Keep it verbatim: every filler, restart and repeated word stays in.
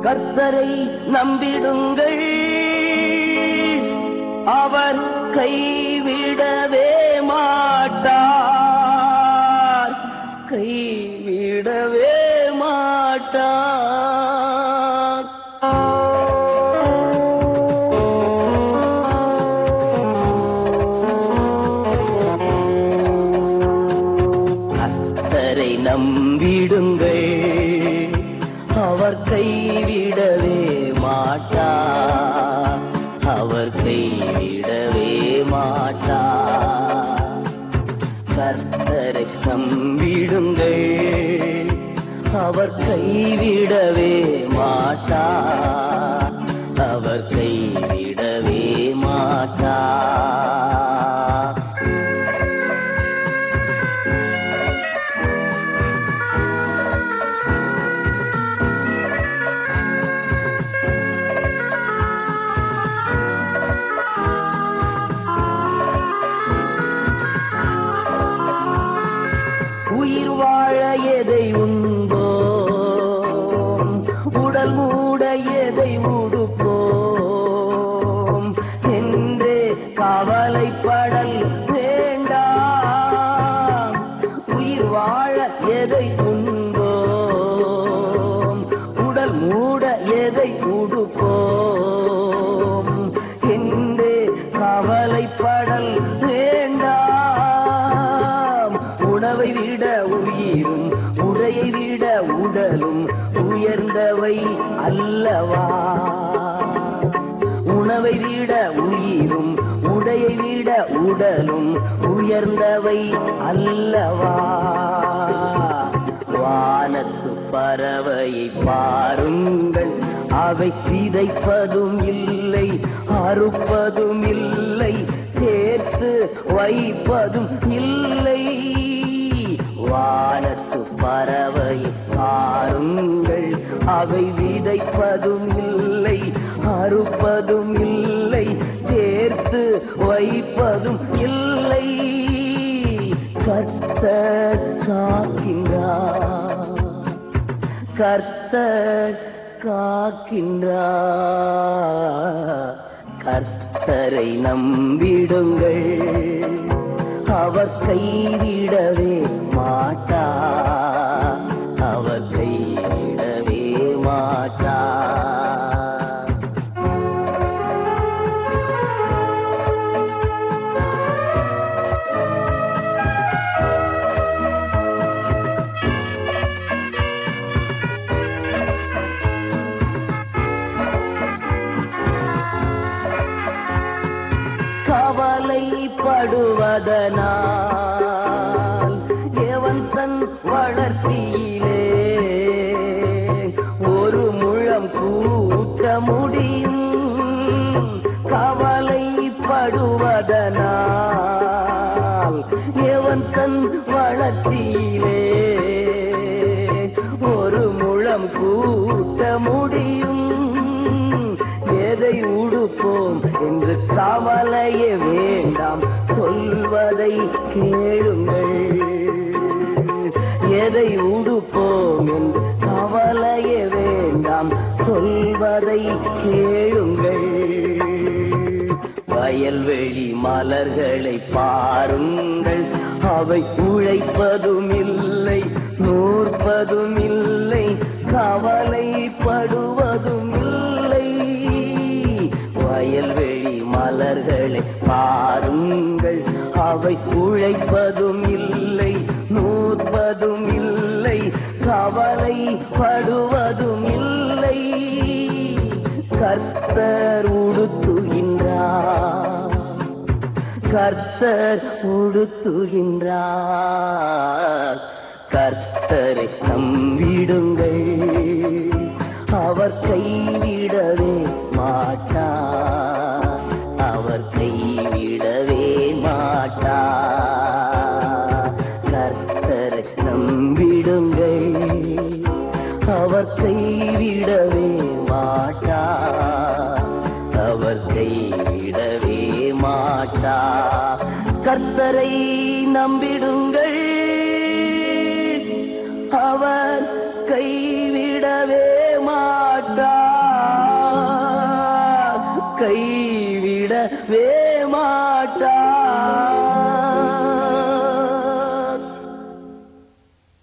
கர்த்தரை நம்பிடுங்கள், அவர் கைவிடவே மாட்டார், கைவிடவே மாட்டார். கர்த்தரை நம்பிடுங்கள், அவர் கைவிடவே மாட்டார், அவர் கைவிடவே மாட்டார். கர்த்தரை நம்பிடுங்கள், அவர் கைவிடவே மாட்டார், அவர் கைவிடவே மாட்டார். உயிர் வாழ எதை உண்போம், உடல் மூட எதை உடுப்போம் என்றே கவலைப்படல் வேண்டாம். உயிர் வாழ எதை உண்போம், உடல் மூட எதை உடுப்போம் என்றே கவலைப்படல் வேண்டாம். உணவை விட உயிரும் உடையை விட உடலும் உயர்ந்தவை அல்லவா, உணவை விட உயிரும் உடையை விட உடலும் உயர்ந்தவை அல்லவா. வானத்து பறவையை பாருங்கள், அவை விதைப்பதும் இல்லை, அறுப்பதும் இல்லை, சேர்த்து வைப்பதும் இல்லை. வானத்து பறவையை பாருங்கள், அவை விதைப்பதும் இல்லை, அறுப்பதும் இல்லை, சேர்த்து வைப்பதும் இல்லை. கர்த்தர் காக்கின்றார், கர்த்தர் காக்கின்றார். கர்த்தரை நம்பிடுங்கள், அவர் கைவிடவே மாட்டார், அவர் கைவிடவே மாட்டார். கவலைப்படுவதனால் எவன் தன் வளர்ச்சியிலே ஒரு முழம் கூட்ட முடியும். கவலைப்படுவதனால் எவன் தன் வளர்ச்சியிலே ஒரு முழம் கூட்ட முடியும். எதை உடுப்போம் என்று கவலையே வேண்டாம், சொல்வதை கேளுங்கள். எதை உடுப்போம் என்று கவலையே வேண்டாம், சொல்வதை கேளுங்கள். வயல்வெளி மலர்களை பாருங்கள், அவை உழைப்பதும் இல்லை, நூற்பதும் இல்லை, கவலைப்படுவதும் இல்லை. வயல்வெளி மலர்களை பாருங்கள், அவை உழைப்பதும் இல்லை, நூற்பதும் இல்லை, கவலைப்படுவதும் இல்லை. கர்த்தர் உடுத்துகின்றார், கர்த்தர் உடுத்துகின்றார். கர்த்தரை நம்பிடுங்கள், அவர் கைவிடவே மாட்டார், அவர் கைவிடவே மாட்டார். கர்த்தரை நம்பிடுங்கள், அவர் கைவிடவே மாட்டார், அவர் கைவிடவே மாட்டார். கர்த்தரை நம்பிடுங்கள், அவர் கைவிடவே மாட்டார். கைவிடவே மாட்டார்.